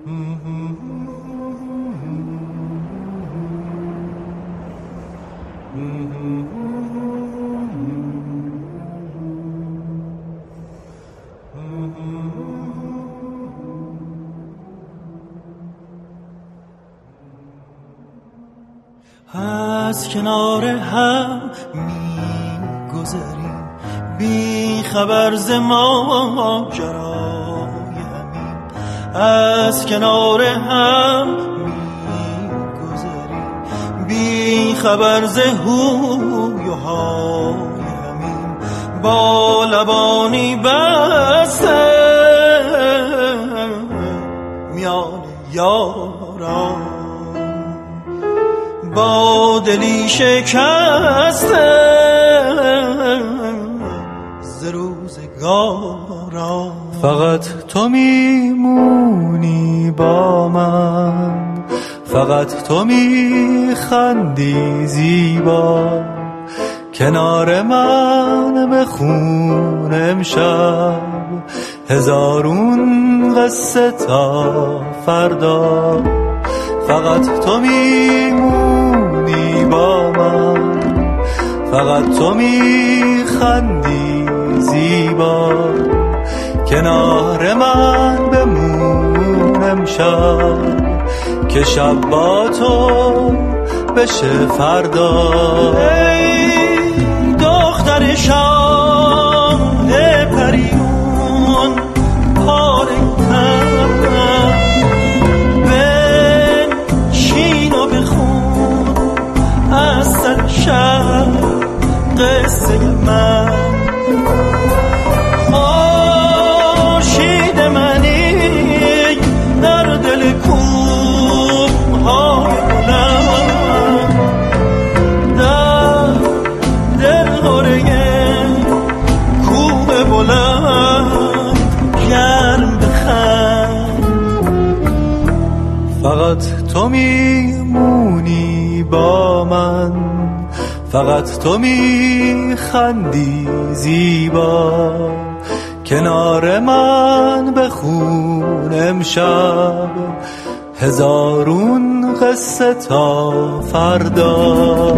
از کنار هم می‌گذریم بی خبر ز ماجرای همین. از کنار هم می‌گذریم بی خبر ز هوی و های همین. با لبانی بسته میان یاران، با دلی شکسته ز روزگاران. فقط تو میمونی با من، فقط تو میخندی زیبا، کنار من بخون امشب هزارون قصه تا فردا. فقط تو میمونی با من، فقط تو میخندی زیبا، کنار من بمون امشب که شب با تو بشه فردا. ای دختر شاه پریون پاره شب قصه من. خورشید منی در دل کوه‌های بلند، در دلهره کوه بلند گرم بخند. فقط تو میمونی با من، فقط تو میخندی زیبا، کنار من بخون امشب هزارون قصه تا فردا.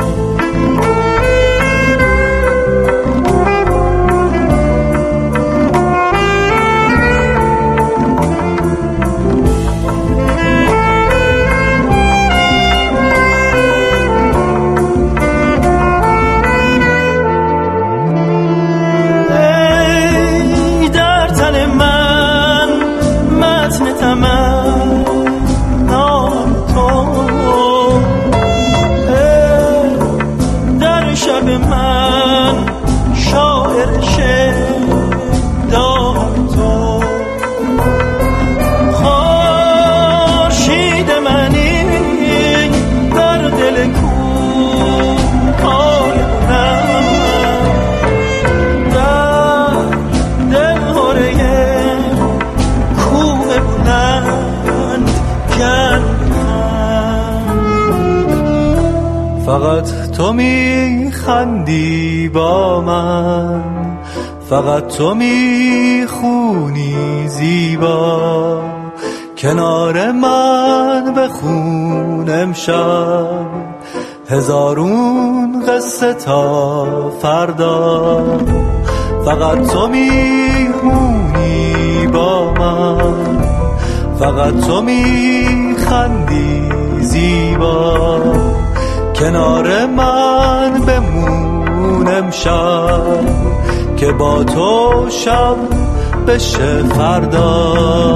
فقط تو میخندی با من، فقط تو میخونی زیبا، کنار من بخون امشب هزارون قصه تا فردا. فقط تو میمونی با من، فقط تو میخندی زیبا، کنار من بمون امشب که با تو شب بشه فردا.